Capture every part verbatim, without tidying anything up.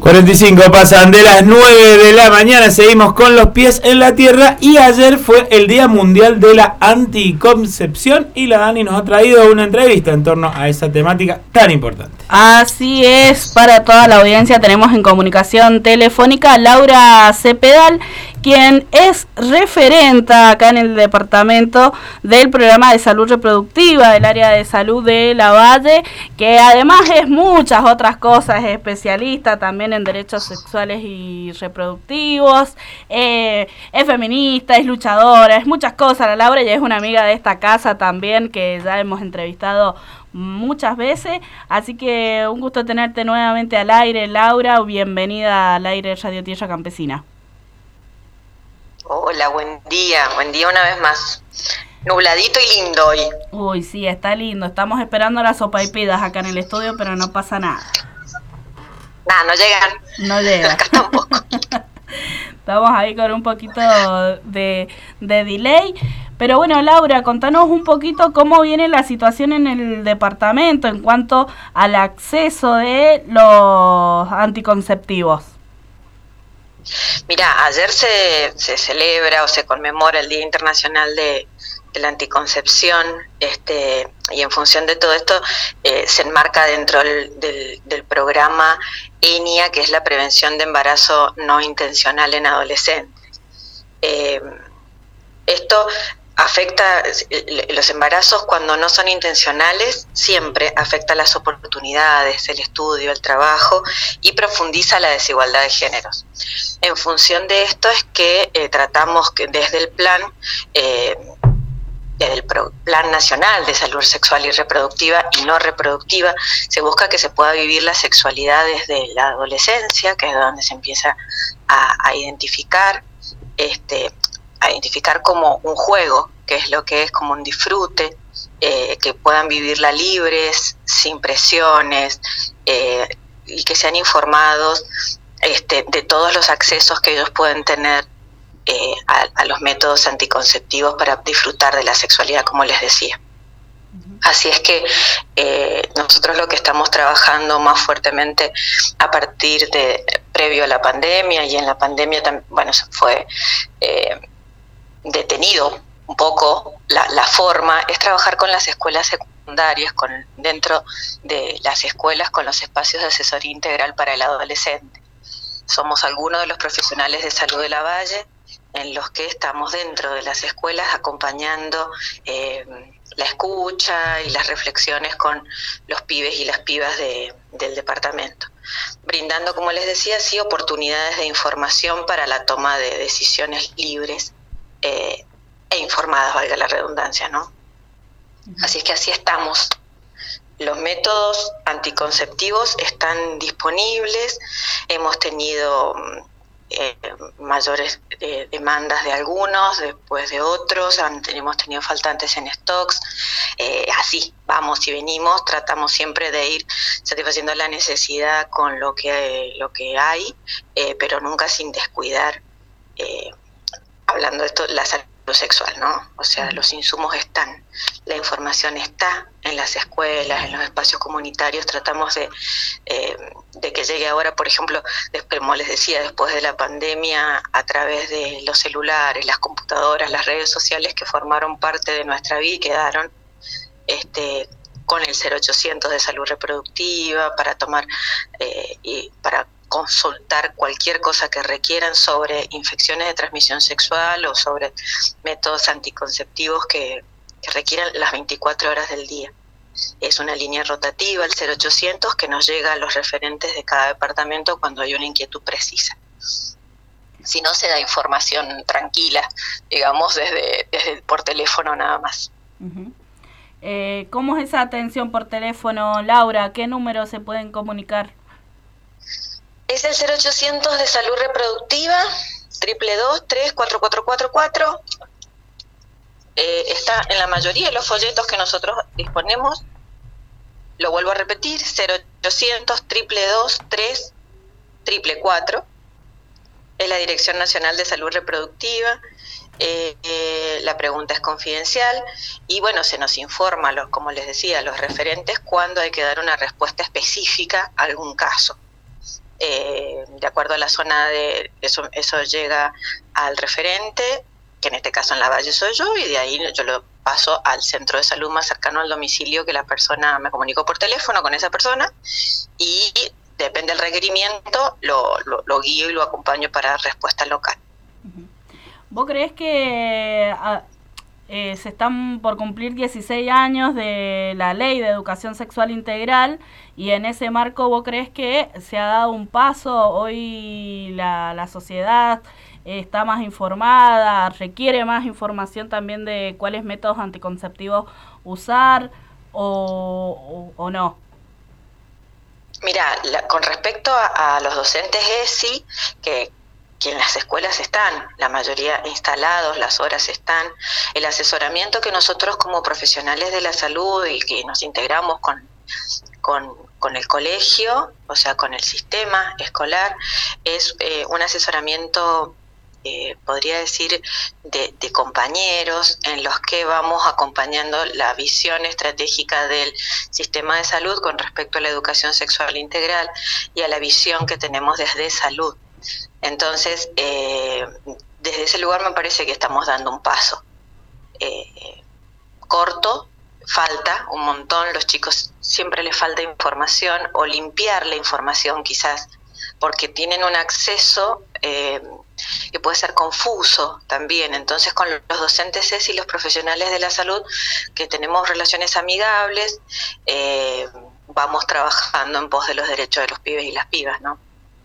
cuarenta y cinco pasan de las nueve de la mañana, seguimos con los pies en la tierra y ayer fue el Día Mundial de la Anticoncepción y la Dani nos ha traído una entrevista en torno a esa temática tan importante. Así es, para toda la audiencia tenemos en comunicación telefónica a Laura Cepedal, quien es referenta acá en el departamento del programa de salud reproductiva del área de salud de Lavalle, que además es muchas otras cosas, es especialista también en derechos sexuales y reproductivos, eh, es feminista, es luchadora, es muchas cosas la Laura, y es una amiga de esta casa también que ya hemos entrevistado muchas veces, así que un gusto tenerte nuevamente al aire, Laura, bienvenida al aire Radio Tierra Campesina. Hola, buen día, buen día una vez más. Nubladito y lindo hoy. Uy, sí, está lindo. Estamos esperando las sopaipillas acá en el estudio, pero no pasa nada. Nah, no llegan. No llegan. Acá tampoco. Estamos ahí con un poquito de, de delay. Pero bueno, Laura, contanos un poquito cómo viene la situación en el departamento en cuanto al acceso de los anticonceptivos. Mira, ayer se, se celebra o se conmemora el Día Internacional de, de la Anticoncepción, este, y en función de todo esto eh, se enmarca dentro del, del, del programa E N I A, que es la prevención de embarazo no intencional en adolescentes. Eh, esto afecta, los embarazos cuando no son intencionales, siempre afecta las oportunidades, el estudio, el trabajo y profundiza la desigualdad de géneros. En función de esto es que eh, tratamos que desde el plan, eh, desde el Pro- Plan Nacional de Salud Sexual y Reproductiva y No Reproductiva, se busca que se pueda vivir la sexualidad desde la adolescencia, que es donde se empieza a, a identificar, este, a identificar como un juego, que es lo que es como un disfrute, eh, que puedan vivirla libres, sin presiones, eh, y que sean informados este, de todos los accesos que ellos pueden tener eh, a, a los métodos anticonceptivos para disfrutar de la sexualidad, como les decía. Así es que eh, nosotros lo que estamos trabajando más fuertemente a partir de, previo a la pandemia, y en la pandemia también, bueno, se fue eh, detenido un poco la, la forma, es trabajar con las escuelas secundarias, con dentro de las escuelas, con los espacios de asesoría integral para el adolescente. Somos algunos de los profesionales de salud de Lavalle en los que estamos dentro de las escuelas acompañando eh, la escucha y las reflexiones con los pibes y las pibas de, del departamento, brindando, como les decía, sí, oportunidades de información para la toma de decisiones libres eh, e informadas, valga la redundancia, ¿no? Uh-huh. Así es que así estamos. Los métodos anticonceptivos están disponibles, hemos tenido eh, mayores eh, demandas de algunos, después de otros, han, hemos tenido faltantes en stocks, eh, así vamos y venimos, tratamos siempre de ir satisfaciendo la necesidad con lo que, lo que hay, eh, pero nunca sin descuidar, eh, hablando de esto, la salud sexual, ¿no? O sea, los insumos están, la información está en las escuelas, en los espacios comunitarios, tratamos de, eh, de que llegue ahora, por ejemplo, como les decía, después de la pandemia, a través de los celulares, las computadoras, las redes sociales que formaron parte de nuestra vida y quedaron este, con el cero ochocientos de salud reproductiva para tomar eh, y para consultar cualquier cosa que requieran sobre infecciones de transmisión sexual o sobre métodos anticonceptivos que, que requieran las veinticuatro horas del día. Es una línea rotativa, el cero ochocientos, que nos llega a los referentes de cada departamento cuando hay una inquietud precisa. Si no, se da información tranquila, digamos, desde, desde por teléfono nada más. Uh-huh. eh, ¿Cómo es esa atención por teléfono, Laura? ¿Qué números se pueden comunicar? Es el cero ochocientos de salud reproductiva, triple dos tres cuatro cuatro cuatro cuatro. Eh, está en la mayoría de los folletos que nosotros disponemos. Lo vuelvo a repetir, cero ochocientos, triple dos tres, triple cuatro. Es la Dirección Nacional de Salud Reproductiva. Eh, eh, la pregunta es confidencial y bueno, se nos informa, los, como les decía, los referentes cuando hay que dar una respuesta específica a algún caso. Eh, de acuerdo a la zona de eso, eso llega al referente, que en este caso en la Valle soy yo, y de ahí yo lo paso al centro de salud más cercano al domicilio, que la persona, me comunicó por teléfono con esa persona, y depende del requerimiento, lo, lo, lo guío y lo acompaño para respuesta local. ¿Vos creés que a, eh, se están por cumplir dieciséis años de la Ley de Educación Sexual Integral, y en ese marco vos creés que se ha dado un paso? Hoy la, la sociedad está más informada, requiere más información también de cuáles métodos anticonceptivos usar o, o, o no. Mira, la, con respecto a, a los docentes E S I, que, que en las escuelas están, la mayoría instalados, las horas están, el asesoramiento que nosotros como profesionales de la salud y que nos integramos con, con, con el colegio, o sea, con el sistema escolar, es eh, un asesoramiento, Eh, podría decir, de, de compañeros en los que vamos acompañando la visión estratégica del sistema de salud con respecto a la educación sexual integral y a la visión que tenemos desde salud. Entonces, eh, desde ese lugar me parece que estamos dando un paso eh, corto, falta un montón, los chicos siempre les falta información o limpiar la información quizás, porque tienen un acceso eh, que puede ser confuso también. Entonces, con los docentes E S I y los profesionales de la salud que tenemos relaciones amigables, eh, vamos trabajando en pos de los derechos de los pibes y las pibas, ¿no?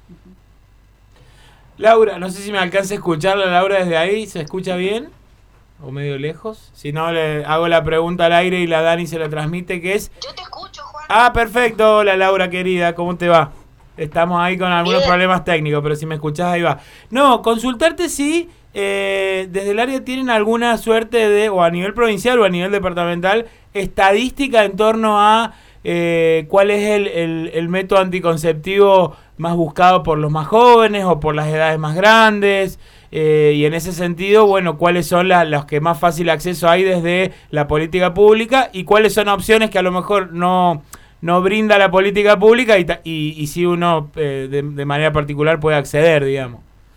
Laura, no sé si me alcanza a escucharla, Laura, desde ahí, ¿se escucha bien? ¿O medio lejos? Si no, le hago la pregunta al aire y la Dani se la transmite, que es... Yo te escucho, Juan. Ah, perfecto. Hola, Laura, querida, ¿cómo te va? Estamos ahí con algunos Bien. problemas técnicos, pero si me escuchás, ahí va. No, consultarte si eh, desde el área tienen alguna suerte de, o a nivel provincial o a nivel departamental, estadística en torno a eh, cuál es el, el, el método anticonceptivo más buscado por los más jóvenes o por las edades más grandes. Eh, y en ese sentido, bueno, cuáles son las, los que más fácil acceso hay desde la política pública y cuáles son opciones que a lo mejor no... no brinda la política pública y, y, y si uno eh, de, de manera particular puede acceder, digamos.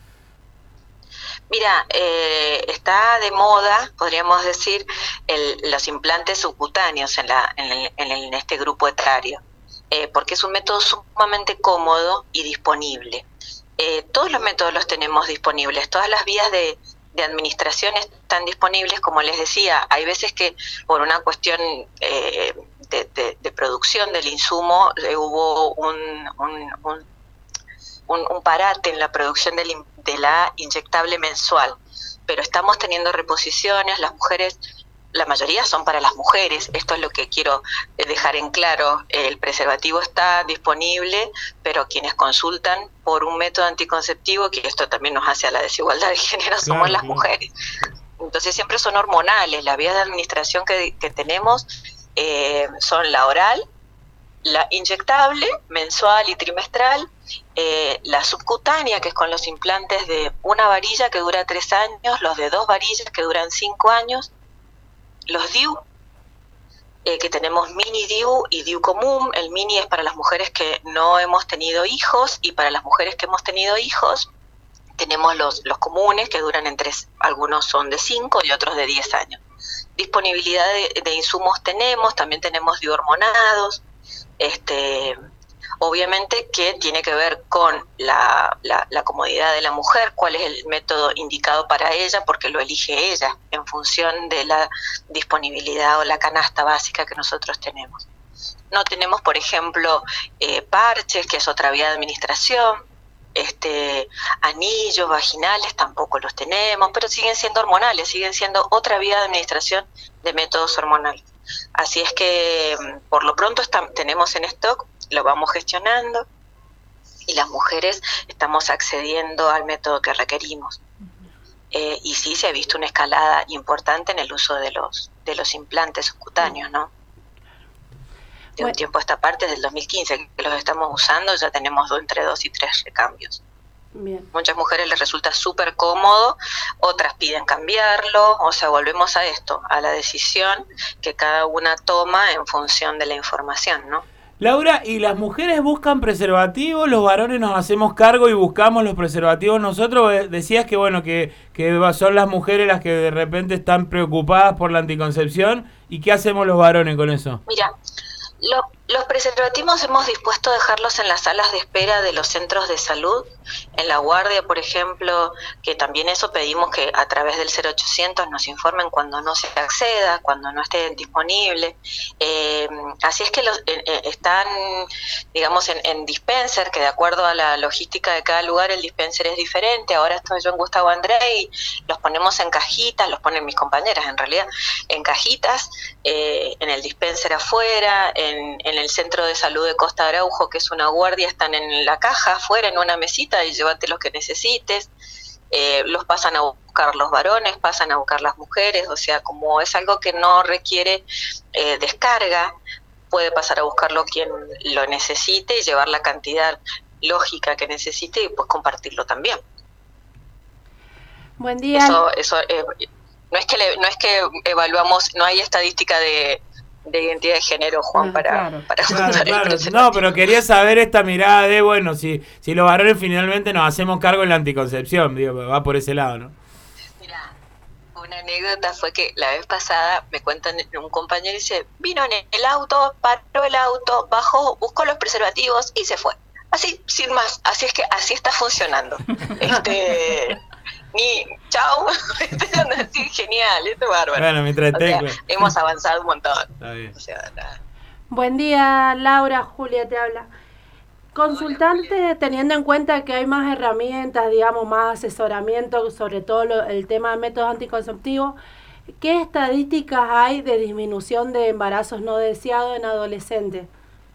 Mira, eh, está de moda, podríamos decir, el, los implantes subcutáneos en, la, en, el, en, el, en este grupo etario, eh, porque es un método sumamente cómodo y disponible. Eh, todos los métodos los tenemos disponibles, todas las vías de, de administración están disponibles, como les decía, hay veces que por una cuestión... Eh, De, de, de producción del insumo eh, hubo un, un, un, un, un parate en la producción del, de la inyectable mensual, pero estamos teniendo reposiciones, las mujeres, la mayoría son para las mujeres, esto es lo que quiero dejar en claro, el preservativo está disponible, pero quienes consultan por un método anticonceptivo, que esto también nos hace a la desigualdad de género, somos claro, las claro. mujeres, entonces siempre son hormonales, las vías de administración que, que tenemos Eh, son la oral, la inyectable, mensual y trimestral, eh, la subcutánea, que es con los implantes de una varilla que dura tres años, los de dos varillas que duran cinco años, los D I U, eh, que tenemos mini D I U y D I U común. El mini es para las mujeres que no hemos tenido hijos, y para las mujeres que hemos tenido hijos tenemos los, los comunes que duran en tres, algunos son de cinco y otros de diez años. Disponibilidad de, de insumos tenemos, también tenemos dihormonados, este, obviamente que tiene que ver con la, la, la comodidad de la mujer, cuál es el método indicado para ella, porque lo elige ella en función de la disponibilidad o la canasta básica que nosotros tenemos. No tenemos, por ejemplo, eh, parches, que es otra vía de administración, este anillos vaginales tampoco los tenemos, pero siguen siendo hormonales, siguen siendo otra vía de administración de métodos hormonales. Así es que por lo pronto está, tenemos en stock, lo vamos gestionando y las mujeres estamos accediendo al método que requerimos. Eh, y sí se ha visto una escalada importante en el uso de los de los implantes subcutáneos, ¿no? De un tiempo a esta parte, desde el dos mil quince que los estamos usando, ya tenemos do, entre dos y tres recambios. Bien. Muchas mujeres les resulta súper cómodo, otras piden cambiarlo, o sea, volvemos a esto, a la decisión que cada una toma en función de la información, ¿no? Laura, ¿y las mujeres buscan preservativos? ¿Los varones nos hacemos cargo y buscamos los preservativos nosotros? Decías que bueno que, que son las mujeres las que de repente están preocupadas por la anticoncepción. ¿Y qué hacemos los varones con eso? Mira, lo, los preservativos hemos dispuesto a dejarlos en las salas de espera de los centros de salud, en la guardia, por ejemplo, que también eso pedimos que a través del cero ochocientos nos informen cuando no se acceda, cuando no esté disponible. Eh, así es que los, eh, están, digamos, en, en dispenser, que de acuerdo a la logística de cada lugar el dispenser es diferente. Ahora estoy yo en Gustavo André y los ponemos en cajitas, los ponen mis compañeras en realidad, en cajitas, eh, en el dispenser afuera, en, en el centro de salud de Costa Araujo, que es una guardia, están en la caja afuera, en una mesita, y llévate los que necesites. Eh, los pasan a buscar los varones, pasan a buscar las mujeres, o sea, como es algo que no requiere eh, descarga, puede pasar a buscarlo quien lo necesite y llevar la cantidad lógica que necesite y pues compartirlo también. Buen día. Eso, eso eh, no es que le, no es que evaluamos, no hay estadística de de identidad de género, Juan, ah, para, claro, para claro, claro. No, pero quería saber esta mirada de, bueno, si si los varones finalmente nos hacemos cargo en la anticoncepción, digo, va por ese lado, ¿no? Mira, una anécdota fue que la vez pasada me cuentan, un compañero dice, vino en el auto, paró el auto, bajó, buscó los preservativos y se fue. Así, sin más, así es que así está funcionando. este... Ni, chao, así, genial, esto es bárbaro. Bueno, me traté, o sea, hemos avanzado un montón. Está bien. O sea, nada. Buen día, Laura, Julia te habla. Consultante, Hola, Julia. Teniendo en cuenta que hay más herramientas, digamos, más asesoramiento, sobre todo lo, el tema de métodos anticonceptivos, ¿qué estadísticas hay de disminución de embarazos no deseados en adolescentes?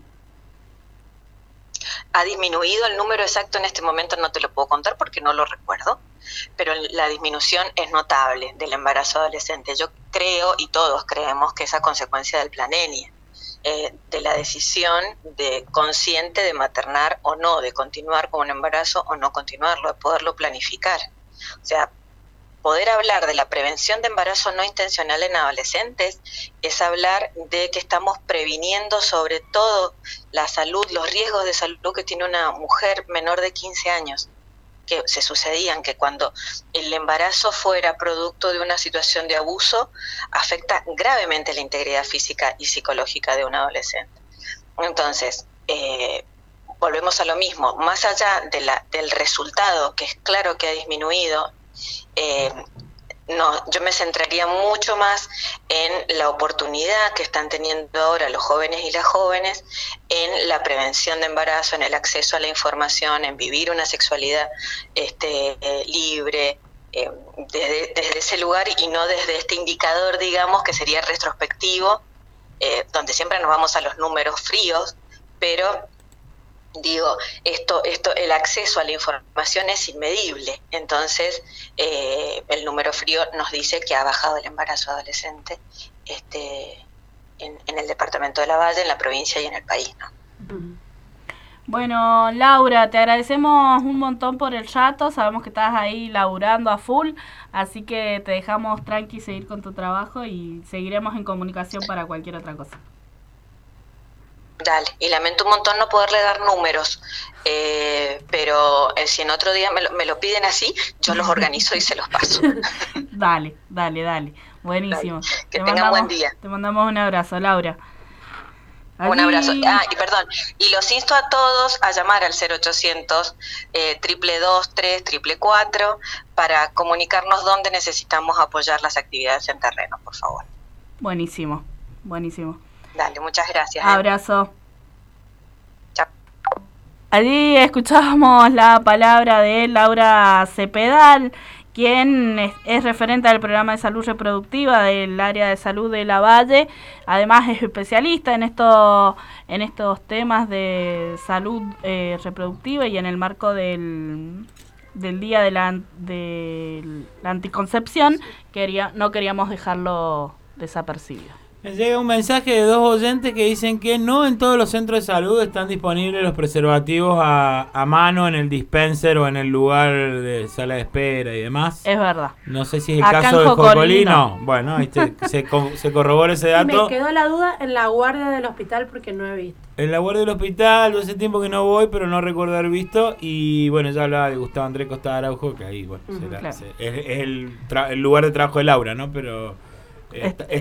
Ha disminuido el número exacto en este momento, no te lo puedo contar porque no lo recuerdo, pero la disminución es notable del embarazo adolescente. Yo creo, y todos creemos, que es a consecuencia del plan ENIE, eh, de la decisión de consciente de maternar o no, de continuar con un embarazo o no continuarlo, de poderlo planificar. O sea, poder hablar de la prevención de embarazo no intencional en adolescentes es hablar de que estamos previniendo sobre todo la salud, los riesgos de salud que tiene una mujer menor de quince años, que se sucedían, que cuando el embarazo fuera producto de una situación de abuso, afecta gravemente la integridad física y psicológica de un adolescente. Entonces, eh, volvemos a lo mismo, más allá de la, del resultado, que es claro que ha disminuido, Eh, no, yo me centraría mucho más en la oportunidad que están teniendo ahora los jóvenes y las jóvenes en la prevención de embarazo, en el acceso a la información, en vivir una sexualidad este, eh, libre, eh, desde, desde ese lugar y no desde este indicador, digamos, que sería retrospectivo, eh, donde siempre nos vamos a los números fríos, pero digo, esto, esto, el acceso a la información es inmedible, entonces eh, el número frío nos dice que ha bajado el embarazo adolescente este, en, en el departamento de La Valle, en la provincia y en el país, ¿no? Bueno, Laura, te agradecemos un montón por el rato, sabemos que estás ahí laburando a full, así que te dejamos tranqui seguir con tu trabajo y seguiremos en comunicación para cualquier otra cosa. Dale, y lamento un montón no poderle dar números, eh, pero eh, si en otro día me lo, me lo piden así, yo los organizo y se los paso. Dale, dale, dale, buenísimo. Dale. Que te tengan mandamos, buen día. Te mandamos un abrazo, Laura. Un Allí... abrazo. Ah, y perdón, y los insto a todos a llamar al cero ochocientos, eh, triple dos, tres, triple cuatro, para comunicarnos dónde necesitamos apoyar las actividades en terreno, por favor. Buenísimo, buenísimo. Dale, muchas gracias. Abrazo. Eh. Chao. Allí escuchábamos la palabra de Laura Cepedal, quien es, es referente del programa de salud reproductiva del área de salud de La Valle. Además es especialista en, esto, en estos temas de salud eh, reproductiva y en el marco del, del Día de la, de la Anticoncepción quería, no queríamos dejarlo desapercibido. Me llega un mensaje de dos oyentes que dicen que no en todos los centros de salud están disponibles los preservativos a, a mano en el dispenser o en el lugar de sala de espera y demás. Es verdad. No sé si es el Acá caso en de Jocolí, Jocolino. no. Bueno, ahí se, se, se corrobora ese dato. Me quedó la duda en la guardia del hospital porque no he visto. En la guardia del hospital, hace tiempo que no voy, pero no recuerdo haber visto. Y bueno, ya hablaba de Gustavo Andrés Costa Araujo, que ahí, bueno, Uh-huh, será, claro. se, es, es el, tra- el lugar de trabajo de Laura, ¿no? Pero... Este,